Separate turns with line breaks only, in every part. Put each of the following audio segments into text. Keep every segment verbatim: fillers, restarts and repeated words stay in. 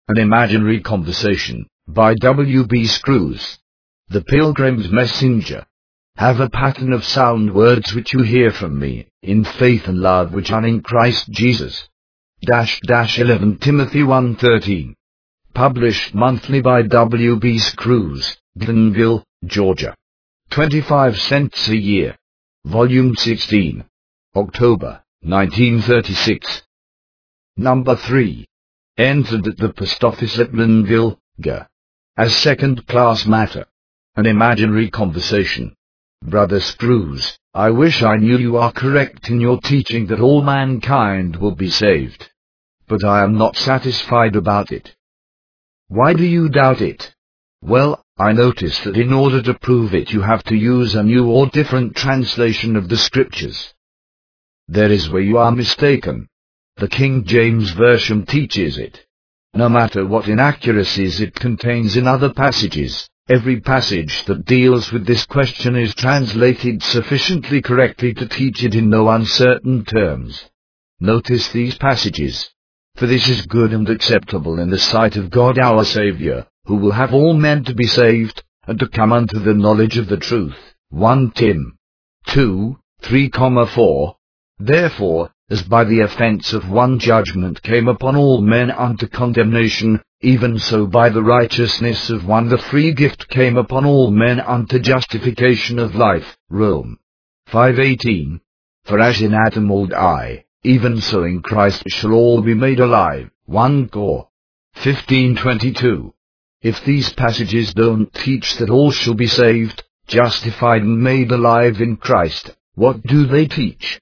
An Imaginary Conversation, by W B Screws. The Pilgrim's Messenger. Have a pattern of sound words which you hear from me, in faith and love which are in Christ Jesus. Dash dash eleven Timothy one thirteen. Published monthly by W B Screws, Glenville, Georgia. twenty-five cents a year. Volume sixteen. October, nineteen thirty-six. Number three. Entered at the post office at Glenville, G. As second-class matter. An Imaginary Conversation. Brother Screws, I wish I knew you are correct in your teaching that all mankind will be saved. But I am not satisfied about it. Why do you doubt it? Well, I notice that in order to prove it you have to use a new or different translation of the Scriptures. There is where you are mistaken. The King James Version teaches it. No matter what inaccuracies it contains in other passages, every passage that deals with this question is translated sufficiently correctly to teach it in no uncertain terms. Notice these passages. For this is good and acceptable in the sight of God our Saviour, who will have all men to be saved, and to come unto the knowledge of the truth. First Timothy two, three, four. Therefore, as by the offence of one judgment came upon all men unto condemnation, even so by the righteousness of one the free gift came upon all men unto justification of life. Romans five eighteen. For as in Adam all die, even so in Christ shall all be made alive. First Corinthians fifteen twenty-two. If these passages don't teach that all shall be saved, justified and made alive in Christ, what do they teach?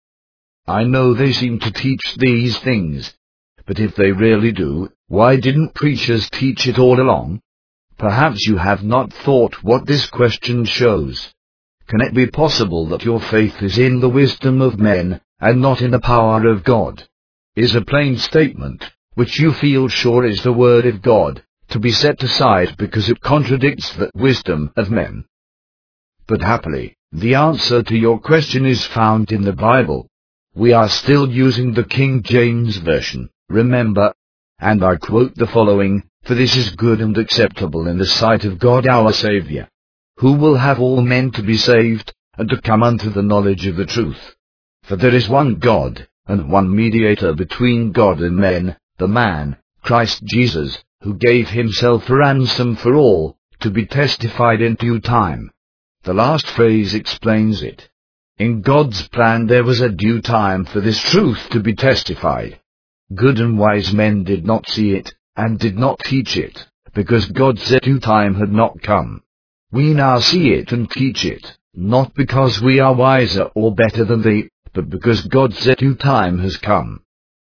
I know they seem to teach these things, but if they really do, why didn't preachers teach it all along? Perhaps you have not thought what this question shows. Can it be possible that your faith is in the wisdom of men, and not in the power of God? Is a plain statement, which you feel sure is the word of God, to be set aside because it contradicts the wisdom of men? But happily, the answer to your question is found in the Bible. We are still using the King James Version, remember, and I quote the following, For this is good and acceptable in the sight of God our Saviour, who will have all men to be saved, and to come unto the knowledge of the truth. For there is one God, and one mediator between God and men, the man, Christ Jesus, who gave himself a ransom for all, to be testified in due time. The last phrase explains it. In God's plan there was a due time for this truth to be testified. Good and wise men did not see it, and did not teach it, because God's due time had not come. We now see it and teach it, not because we are wiser or better than they, but because God's due time has come.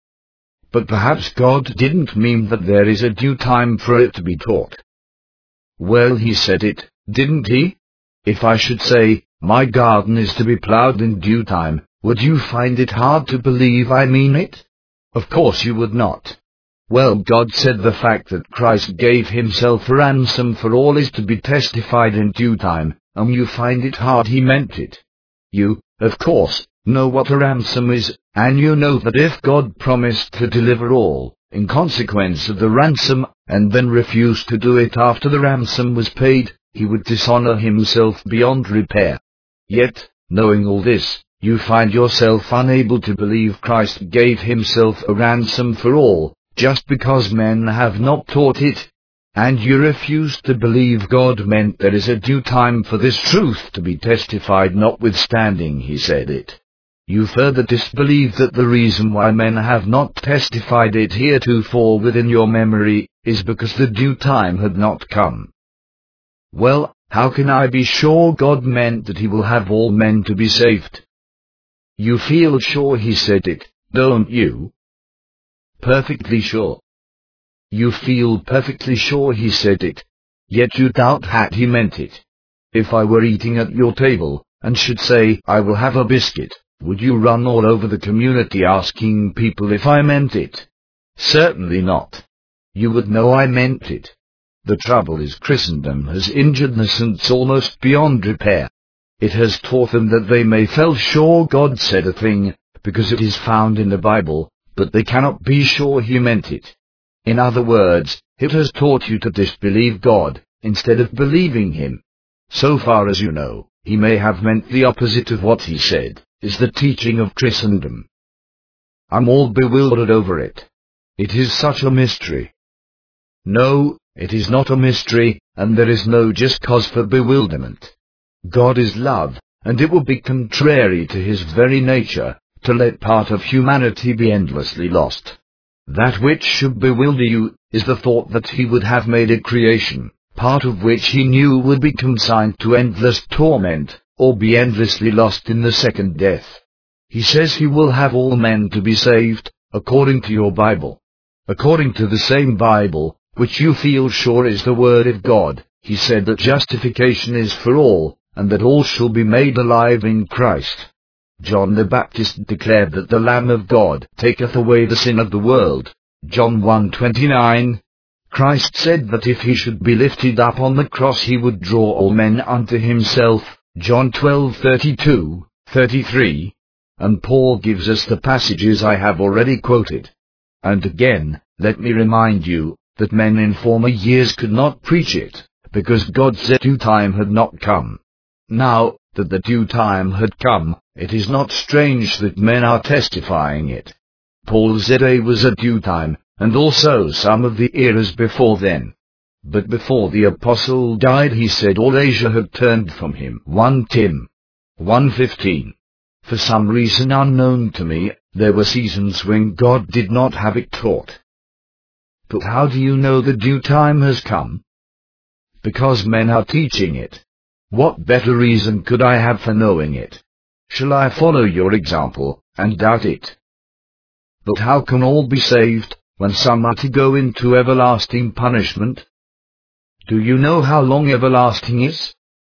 But perhaps God didn't mean that there is a due time for it to be taught. Well, he said it, didn't he? If I should say, my garden is to be plowed in due time, would you find it hard to believe I mean it? Of course you would not. Well, God said the fact that Christ gave himself a ransom for all is to be testified in due time, and you find it hard he meant it. You, of course, know what a ransom is, and you know that if God promised to deliver all, in consequence of the ransom, and then refused to do it after the ransom was paid, he would dishonor himself beyond repair. Yet, knowing all this, you find yourself unable to believe Christ gave himself a ransom for all, just because men have not taught it. And you refuse to believe God meant there is a due time for this truth to be testified notwithstanding he said it. You further disbelieve that the reason why men have not testified it heretofore within your memory, is because the due time had not come. Well, how can I be sure God meant that he will have all men to be saved? You feel sure he said it, don't you? Perfectly sure. You feel perfectly sure he said it, yet you doubt that he meant it. If I were eating at your table, and should say, I will have a biscuit, would you run all over the community asking people if I meant it? Certainly not. You would know I meant it. The trouble is Christendom has injured innocents almost beyond repair. It has taught them that they may feel sure God said a thing, because it is found in the Bible, but they cannot be sure he meant it. In other words, it has taught you to disbelieve God, instead of believing Him. So far as you know, He may have meant the opposite of what He said, is the teaching of Christendom. I'm all bewildered over it. It is such a mystery. No, it is not a mystery, and there is no just cause for bewilderment. God is love, and it would be contrary to His very nature to let part of humanity be endlessly lost. That which should bewilder you is the thought that He would have made a creation, part of which He knew would be consigned to endless torment, or be endlessly lost in the second death. He says He will have all men to be saved, according to your Bible. According to the same Bible, which you feel sure is the Word of God, He said that justification is for all, and that all shall be made alive in Christ. John the Baptist declared that the Lamb of God taketh away the sin of the world. John one twenty-nine. Christ said that if He should be lifted up on the cross He would draw all men unto Himself. John twelve thirty-two, thirty-three. And Paul gives us the passages I have already quoted. And again, let me remind you, that men in former years could not preach it, because God's due time had not come. Now, that the due time had come, it is not strange that men are testifying it. Paul's day was a due time, and also some of the eras before then. But before the apostle died he said all Asia had turned from him. First Timothy one fifteen. For some reason unknown to me, there were seasons when God did not have it taught. But how do you know the due time has come? Because men are teaching it. What better reason could I have for knowing it? Shall I follow your example, and doubt it? But how can all be saved, when some are to go into everlasting punishment? Do you know how long everlasting is?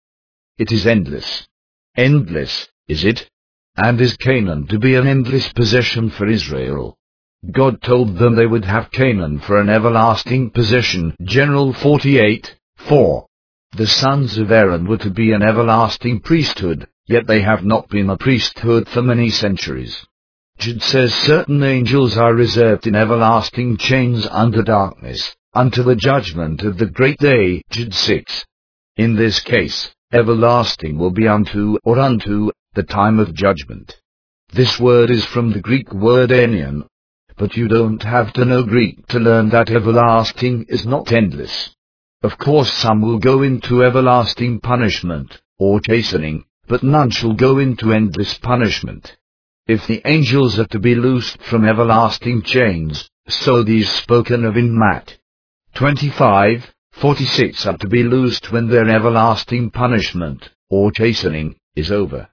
It is endless. Endless, is it? And is Canaan to be an endless possession for Israel? God told them they would have Canaan for an everlasting possession. General forty-eight, four. The sons of Aaron were to be an everlasting priesthood, yet they have not been a priesthood for many centuries. Jude says certain angels are reserved in everlasting chains under darkness, unto the judgment of the great day. Jude six. In this case, everlasting will be unto, or unto, the time of judgment. This word is from the Greek word aionion. But you don't have to know Greek to learn that everlasting is not endless. Of course some will go into everlasting punishment, or chastening, but none shall go into endless punishment. If the angels are to be loosed from everlasting chains, so these spoken of in Matt twenty-five, forty-six are to be loosed when their everlasting punishment, or chastening, is over.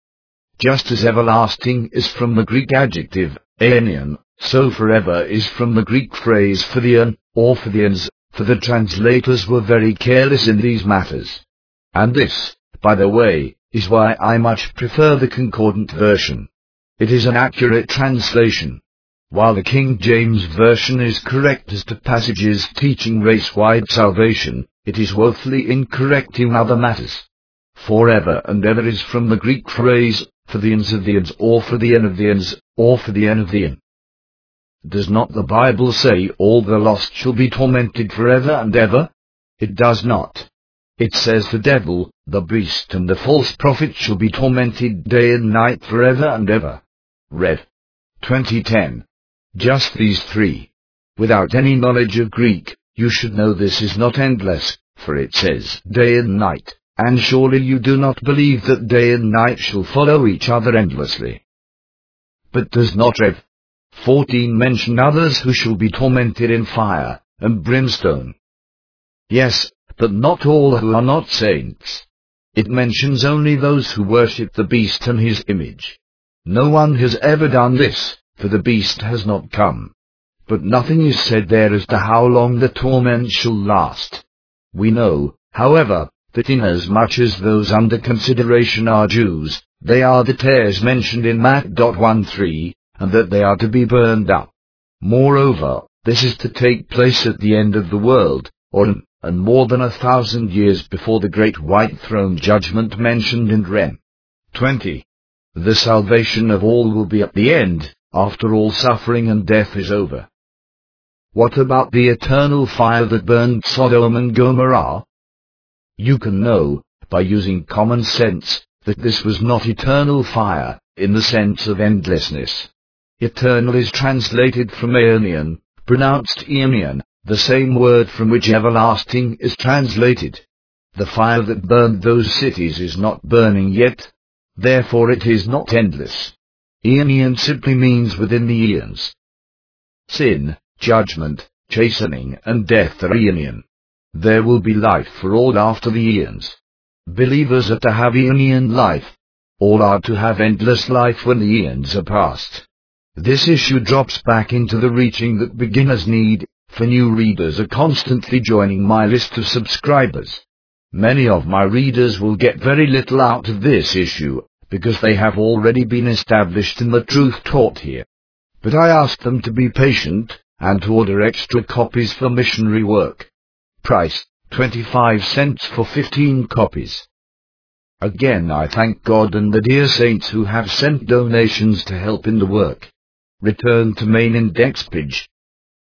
Just as everlasting is from the Greek adjective, aionion, so forever is from the Greek phrase philion, or philions, for the translators were very careless in these matters. And this, by the way, is why I much prefer the Concordant version. It is an accurate translation. While the King James Version is correct as to passages teaching race-wide salvation, it is woefully incorrect in other matters. Forever and ever is from the Greek phrase, for the ends of the ends, or for the end of the ends, or for the end of the end. Does not the Bible say all the lost shall be tormented forever and ever? It does not. It says the devil, the beast and the false prophet shall be tormented day and night forever and ever. Rev. twenty ten. Just these three. Without any knowledge of Greek, you should know this is not endless, for it says day and night, and surely you do not believe that day and night shall follow each other endlessly. But does not Rev. fourteen mention others who shall be tormented in fire and brimstone? Yes, but not all who are not saints. It mentions only those who worship the beast and his image. No one has ever done this, for the beast has not come. But nothing is said there as to how long the torment shall last. We know, however, that inasmuch as those under consideration are Jews, they are the tares mentioned in Matt one three, and that they are to be burned up. Moreover, this is to take place at the end of the world, or and more than a thousand years before the great white throne judgment mentioned in Rev. twenty. The salvation of all will be at the end, after all suffering and death is over. What about the eternal fire that burned Sodom and Gomorrah? You can know, by using common sense, that this was not eternal fire, in the sense of endlessness. Eternal is translated from aeonian, pronounced eonian, the same word from which everlasting is translated. The fire that burned those cities is not burning yet, therefore it is not endless. Aeonian simply means within the eons. Sin, judgment, chastening, and death are aeonian. There will be life for all after the eons. Believers are to have aeonian life. All are to have endless life when the eons are past. This issue drops back into the reaching that beginners need, for new readers are constantly joining my list of subscribers. Many of my readers will get very little out of this issue, because they have already been established in the truth taught here. But I ask them to be patient, and to order extra copies for missionary work. Price, twenty-five cents for fifteen copies. Again I thank God and the dear saints who have sent donations to help in the work. Return to main index page.